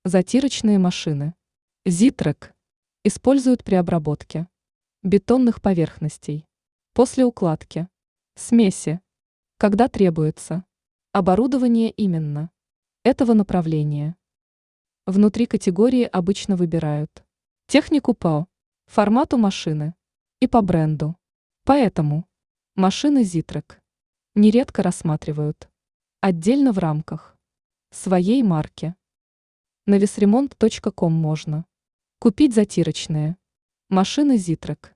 Затирочные машины. Зитрек. Используют при обработке бетонных поверхностей. После укладки. Смеси. Когда требуется. Оборудование именно этого направления. Внутри категории обычно выбирают технику по формату машины и по бренду. Поэтому машины Зитрек нередко рассматривают отдельно в рамках своей марки. На весремонт.ком можно купить затирочные машины Зитрек.